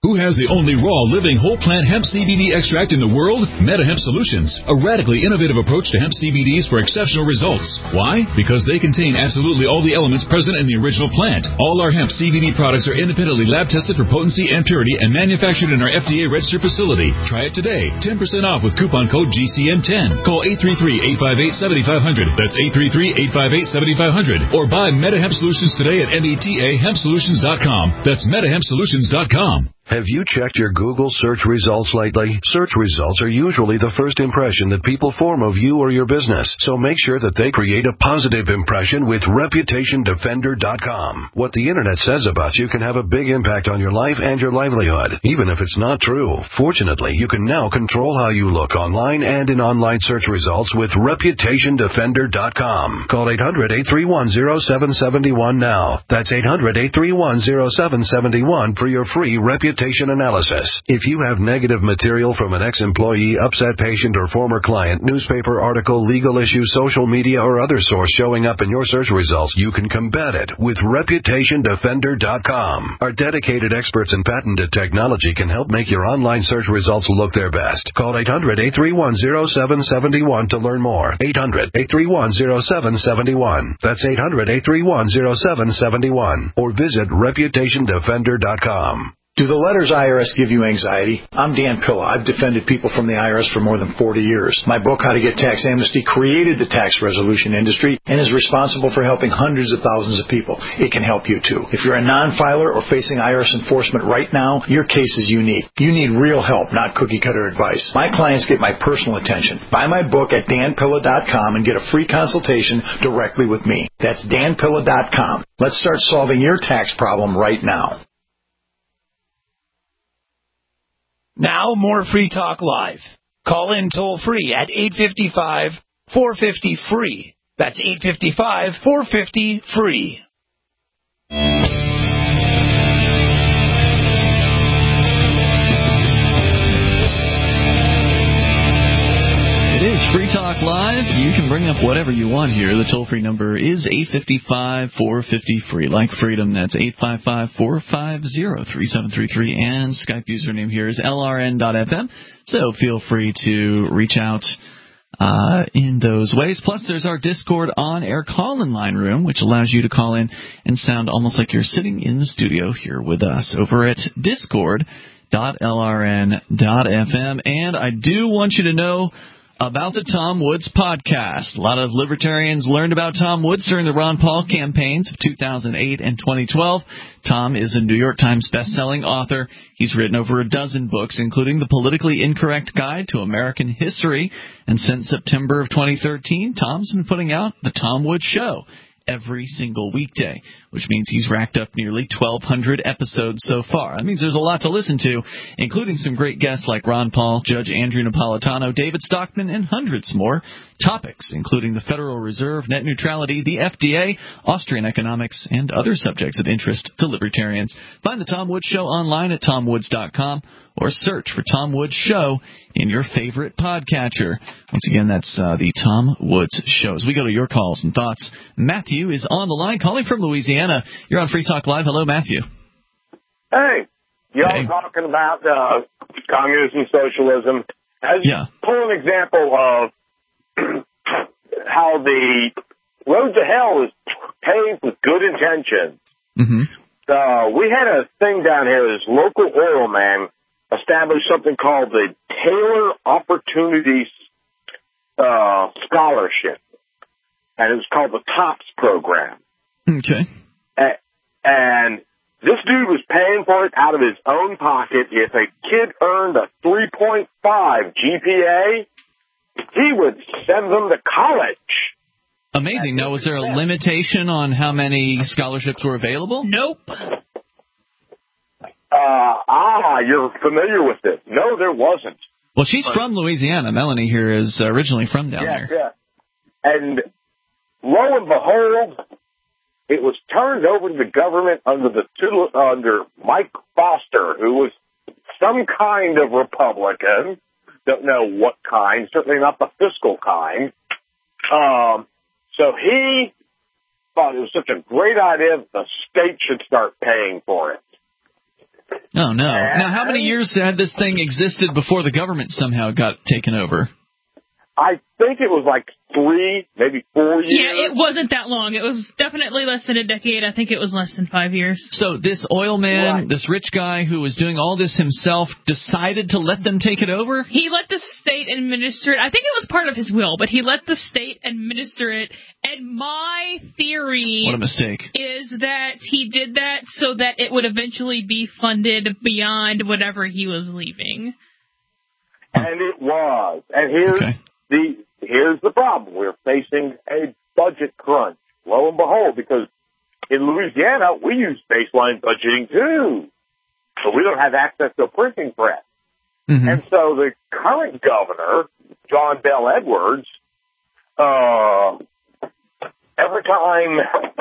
Who has the only raw, living, whole plant hemp C B D extract in the world? MetaHemp Solutions, a radically innovative approach to hemp C B Ds for exceptional results. Why? Because they contain absolutely all the elements present in the original plant. All our hemp C B D products are independently lab tested for potency and purity and manufactured in our F D A-registered facility. Try it today. ten percent off with coupon code G C N ten. Call eight three three, eight five eight, seven five zero zero. That's eight three three, eight five eight, seven five zero zero. Or buy MetaHemp Solutions today at meta hemp solutions dot com. That's meta hemp solutions dot com. Have you checked your Google search results lately? Search results are usually the first impression that people form of you or your business, so make sure that they create a positive impression with reputation defender dot com. What the Internet says about you can have a big impact on your life and your livelihood, even if it's not true. Fortunately, you can now control how you look online and in online search results with reputation defender dot com. Call eight hundred, eight three one, zero seven seven one now. That's eight hundred, eight three one, zero seven seven one for your free reputation analysis. If you have negative material from an ex-employee, upset patient, or former client, newspaper article, legal issue, social media, or other source showing up in your search results, you can combat it with reputation defender dot com. Our dedicated experts in patented technology can help make your online search results look their best. Call eight hundred, eight three one, zero seven seven one to learn more. eight hundred, eight three one, zero seven seven one. That's eight hundred, eight three one, zero seven seven one. Or visit reputation defender dot com. Do the letters I R S give you anxiety? I'm Dan Pilla. I've defended people from the I R S for more than forty years. My book, How to Get Tax Amnesty, created the tax resolution industry and is responsible for helping hundreds of thousands of people. It can help you too. If you're a non-filer or facing I R S enforcement right now, your case is unique. You need real help, not cookie-cutter advice. My clients get my personal attention. Buy my book at dan pilla dot com and get a free consultation directly with me. That's dan pilla dot com. Let's start solving your tax problem right now. Now more Free Talk Live. Call in toll free at eight five five, four five zero, free. That's eight five five, four five zero, free. It is Free Talk Live. You can bring up whatever you want here. The toll-free number is eight five five, four five zero, free. Like freedom, that's eight five five, four five zero, three seven three three. And Skype username here is L R N dot F M. So feel free to reach out uh, in those ways. Plus, there's our Discord on-air call-in line room, which allows you to call in and sound almost like you're sitting in the studio here with us over at discord dot L R N dot F M. And I do want you to know about the Tom Woods podcast. A lot of libertarians learned about Tom Woods during the Ron Paul campaigns of two thousand eight and twenty twelve. Tom is a New York Times best-selling author. He's written over a dozen books, including The Politically Incorrect Guide to American History. And since September of twenty thirteen, Tom's been putting out The Tom Woods Show every single weekday, which means he's racked up nearly twelve hundred episodes so far. That means there's a lot to listen to, including some great guests like Ron Paul, Judge Andrew Napolitano, David Stockman, and hundreds more. Topics including the Federal Reserve, net neutrality, the F D A, Austrian economics, and other subjects of interest to libertarians. Find the Tom Woods Show online at tom woods dot com or search for Tom Woods Show in your favorite podcatcher. Once again, that's uh, the Tom Woods Show. As we go to your calls and thoughts, Matthew is on the line, calling from Louisiana. You're on Free Talk Live. Hello, Matthew. Hey, y'all hey. talking about uh, communism, socialism. As yeah. Pull an example of how the road to hell is paved with good intentions. Mm-hmm. Uh, we had a thing down here, this local oil man established something called the Taylor Opportunities uh, Scholarship, and it was called the TOPS program. Okay. And, and this dude was paying for it out of his own pocket. If a kid earned a three point five G P A, he would send them to college. Amazing. Now, was there a limitation on how many scholarships were available? Nope. Uh, ah, you're familiar with it. No, there wasn't. Well, she's but, from Louisiana. Melanie here is originally from down yeah, there. Yeah, and lo and behold, it was turned over to the government under the under Mike Foster, who was some kind of Republican. Don't know what kind. Certainly not the fiscal kind. Um, so he thought it was such a great idea that the state should start paying for it. Oh, no. Now, how many years had this thing existed before the government somehow got taken over? I think it was like three, maybe four years. Yeah, it wasn't that long. It was definitely less than a decade. I think it was less than five years. So this oil man, Right. this rich guy who was doing all this himself, decided to let them take it over? He let the state administer it. I think it was part of his will, but he let the state administer it. And my theory What a mistake. is that he did that so that it would eventually be funded beyond whatever he was leaving. And it was. And here's Okay. the here's the problem. We're facing a budget crunch. Lo and behold, because in Louisiana, we use baseline budgeting too. So we don't have access to a printing press. Mm-hmm. And so the current governor, John Bell Edwards, uh, every time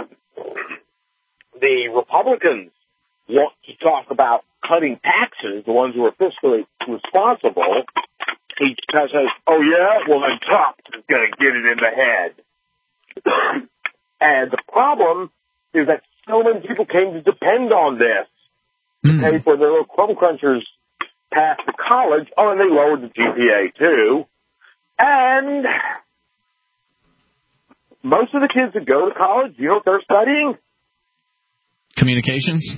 the Republicans want to talk about cutting taxes, the ones who are fiscally responsible, he says, oh, yeah? Well, then Trump is going to get it in the head. And the problem is that so many people came to depend on this to Mm. pay for their little crumb crunchers past the college. Oh, and they lowered the G P A, too. And most of the kids that go to college, you know what they're studying? Communications?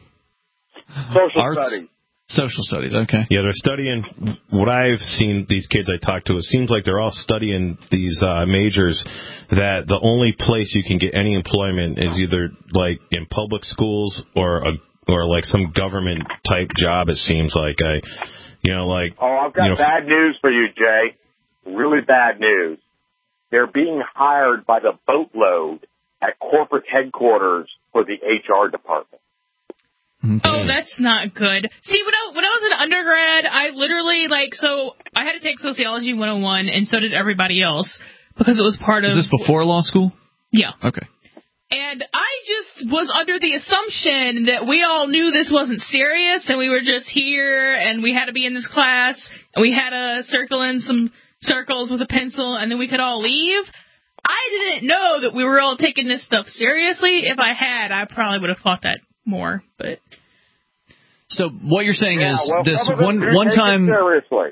Social Arts? studies. Social studies, okay. Yeah, they're studying what I've seen these kids I talk to. It seems like they're all studying these uh, majors that the only place you can get any employment is either like in public schools or a, or like some government type job. It seems like I, you know, like. Oh, I've got you know, bad news for you, Jay. Really bad news. They're being hired by the boatload at corporate headquarters for the H R department. Oh, that's not good. See, when I when I was an undergrad, I literally, like, so I had to take Sociology one oh one, and so did everybody else, because it was part of... Is this before law school? Yeah. Okay. And I just was under the assumption that we all knew this wasn't serious, and we were just here, and we had to be in this class, and we had to circle in some circles with a pencil, and then we could all leave. I didn't know that we were all taking this stuff seriously. If I had, I probably would have thought that more, but... So what you're saying Yeah, is well, this some of them one do one take it time. seriously.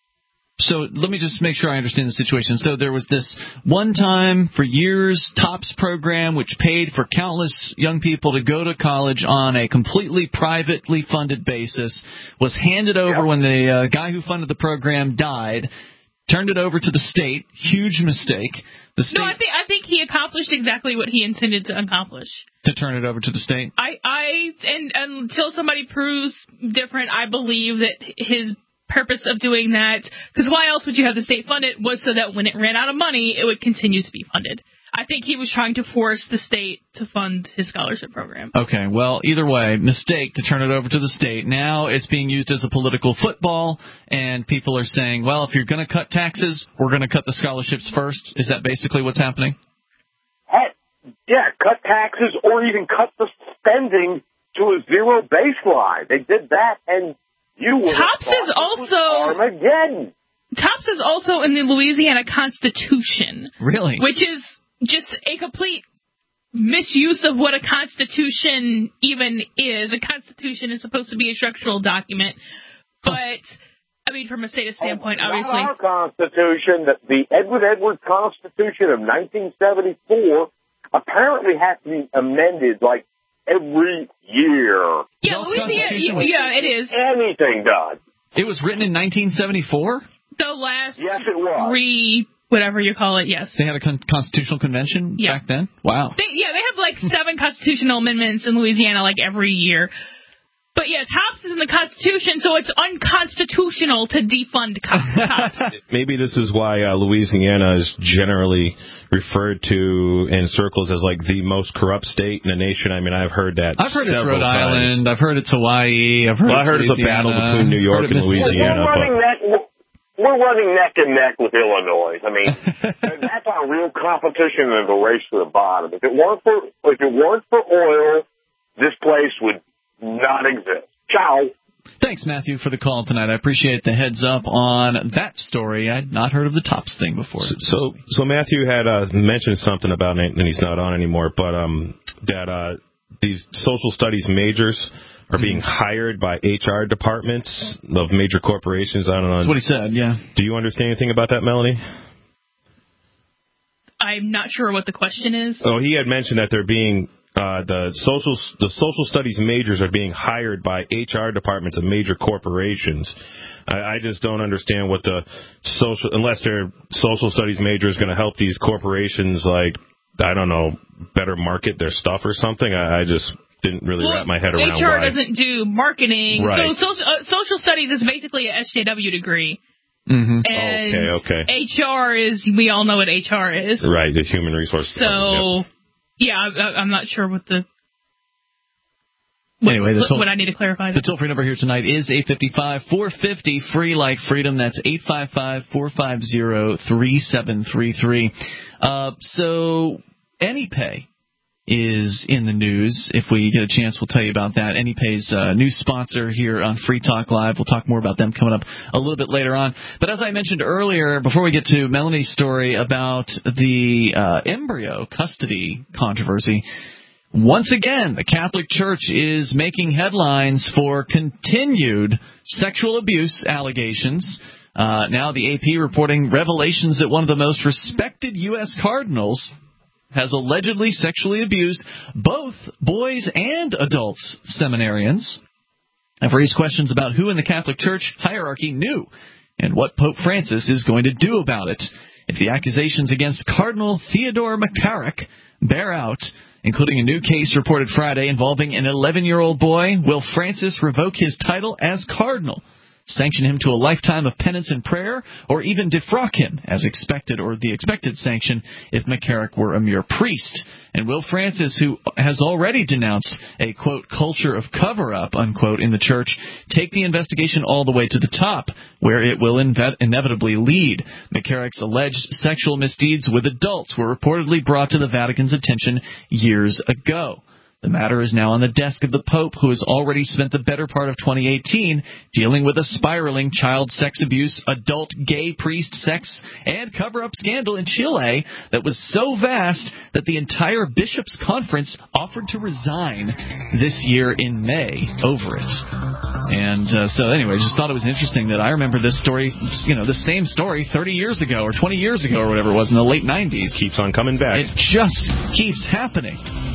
So let me just make sure I understand the situation. So there was this one time for years TOPS program which paid for countless young people to go to college on a completely privately funded basis, was handed over Yep. when the uh, guy who funded the program died, turned it over to the state. Huge mistake. The state No, I think I think he accomplished exactly what he intended to accomplish. to turn it over to the state. I, I and until somebody proves different, I believe that his purpose of doing that, because why else would you have the state fund it, was so that when it ran out of money, it would continue to be funded. I think he was trying to force the state to fund his scholarship program. Okay, well, either way, mistake to turn it over to the state. Now it's being used as a political football, and people are saying, well, if you're going to cut taxes, we're going to cut the scholarships first. Is that basically what's happening? Heck, yeah, cut taxes or even cut the spending to a zero baseline. They did that, and you would TOPS have is thought it was also Armageddon. TOPS is also in the Louisiana Constitution. Really? Which is just a complete misuse of what a constitution even is. A constitution is supposed to be a structural document, but I mean, from a state standpoint, Oh, obviously. Not our Constitution, the, the Edward Edwards Constitution of nineteen seventy-four apparently has to be amended like every year. Yeah, Louisiana, yeah, it is. Anything done. It was written in nineteen seventy-four? The last yes, it was. re whatever you call it, yes. They had a con- constitutional convention Yeah. back then? Wow. They, yeah, they have like seven constitutional amendments in Louisiana like every year. But yeah, TOPS is in the Constitution, so it's unconstitutional to defund TOPS. maybe this is why uh, Louisiana is generally referred to in circles as like the most corrupt state in the nation. I mean, I've heard that. I've heard it's several Rhode times. Island. I've heard it's Hawaii. I've heard, Well, I it's, heard it's a battle Louisiana. between New York Heard it and Mississippi. Louisiana. We're running, neck, we're running neck and neck with Illinois. I mean, that's our real competition in the race to the bottom. If it weren't for if it weren't for oil, this place would not exist. Ciao. Thanks, Matthew, for the call tonight. I appreciate the heads up on that story. I'd not heard of the TOPS thing before. So, so, so Matthew had uh, mentioned something about it, and he's not on anymore, but um, that uh, these social studies majors are being hired by H R departments of major corporations. I don't know. That's what he said, yeah. Do you understand anything about that, Melanie? I'm not sure what the question is. Oh, he had mentioned that they're being uh, the social the social studies majors are being hired by H R departments of major corporations. I, I just don't understand what the social unless their social studies major is going to help these corporations, like, I don't know, better market their stuff or something. I, I just didn't really well, wrap my head around H R why. doesn't do marketing, Right. so social, uh, social studies is basically an S J W degree. Mm-hmm. And okay, okay. H R is, we all know what H R is. Right, the human resource. So, yep. yeah, I, I'm not sure what the... What, anyway, the toll, what I need to clarify. The toll-free number here tonight is eight five five, four five zero, free like freedom. That's eight five five, four five zero, three seven three three. Uh, so, AnyPay is in the news. If we get a chance, we'll tell you about that. AnyPay's uh, new sponsor here on Free Talk Live. We'll talk more about them coming up a little bit later on. But as I mentioned earlier, before we get to Melanie's story about the uh, embryo custody controversy, once again, the Catholic Church is making headlines for continued sexual abuse allegations. Uh, now the A P reporting revelations that one of the most respected U S cardinals has allegedly sexually abused both boys and adults seminarians. I've raised questions about who in the Catholic Church hierarchy knew and what Pope Francis is going to do about it. If the accusations against Cardinal Theodore McCarrick bear out, including a new case reported Friday involving an eleven-year-old boy, will Francis revoke his title as cardinal, sanction him to a lifetime of penance and prayer, or even defrock him, as expected, or the expected sanction, if McCarrick were a mere priest? And will Francis, who has already denounced a, quote, culture of cover-up, unquote, in the church, take the investigation all the way to the top, where it will inve- inevitably lead? McCarrick's alleged sexual misdeeds with adults were reportedly brought to the Vatican's attention years ago. The matter is now on the desk of the Pope, who has already spent the better part of twenty eighteen dealing with a spiraling child sex abuse, adult gay priest sex, and cover-up scandal in Chile that was so vast that the entire bishops' conference offered to resign this year in May over it. And uh, so anyway, just thought it was interesting that I remember this story, you know, the same story thirty years ago or twenty years ago or whatever it was in the late nineties. Keeps on coming back. It just keeps happening.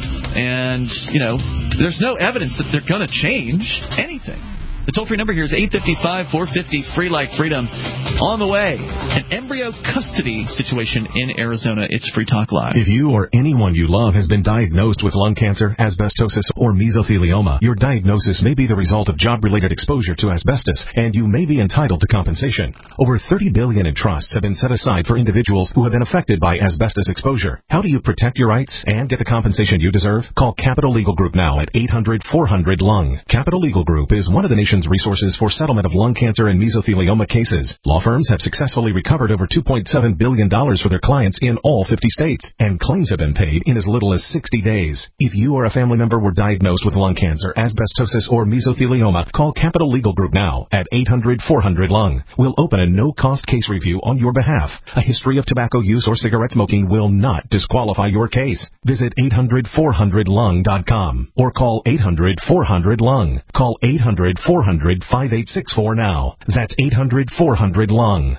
And, you know, there's no evidence that they're going to change anything. The toll-free number here is eight five five, four five zero, free like freedom. On the way, an embryo custody situation in Arizona. It's Free Talk Live. If you or anyone you love has been diagnosed with lung cancer, asbestosis, or mesothelioma, your diagnosis may be the result of job-related exposure to asbestos, and you may be entitled to compensation. Over thirty billion dollars in trusts have been set aside for individuals who have been affected by asbestos exposure. How do you protect your rights and get the compensation you deserve? Call Capital Legal Group now at eight hundred, four hundred, lung. Capital Legal Group is one of the nation's resources for settlement of lung cancer and mesothelioma cases. Law firms have successfully recovered over two point seven billion dollars for their clients in all fifty states, and claims have been paid in as little as sixty days. If you or a family member were diagnosed with lung cancer, asbestosis, or mesothelioma, call Capital Legal Group now at eight hundred, four hundred, lung. We'll open a no-cost case review on your behalf. A history of tobacco use or cigarette smoking will not disqualify your case. Visit eight hundred, four hundred, lung dot com or call eight hundred, four hundred, lung. Call eight hundred, four hundred, five eight six four now. That's eight hundred, four hundred, lung.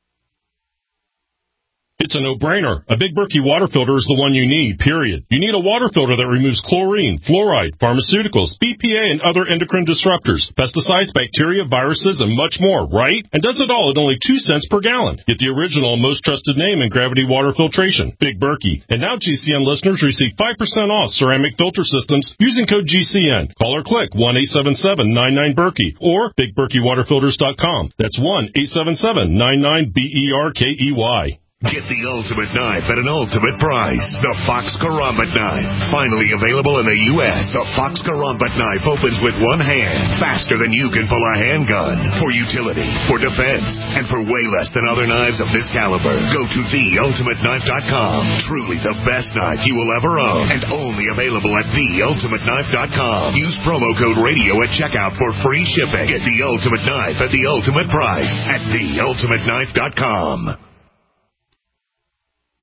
It's a no-brainer. A Big Berkey water filter is the one you need, period. You need a water filter that removes chlorine, fluoride, pharmaceuticals, B P A, and other endocrine disruptors, pesticides, bacteria, viruses, and much more, right? And does it all at only two cents per gallon. Get the original and most trusted name in gravity water filtration, Big Berkey. And now G C N listeners receive five percent off ceramic filter systems using code G C N. Call or click one eight seven seven, nine nine, Berkey or big berkey water filters dot com. That's one eight seven seven, nine nine, B E R K E Y. Get the ultimate knife at an ultimate price. The Fox Karambit knife. Finally available in the U S The Fox Karambit knife opens with one hand, faster than you can pull a handgun. For utility, for defense, and for way less than other knives of this caliber. Go to the ultimate knife dot com. Truly the best knife you will ever own. And only available at the ultimate knife dot com. Use promo code radio at checkout for free shipping. Get the ultimate knife at the ultimate price at the ultimate knife dot com.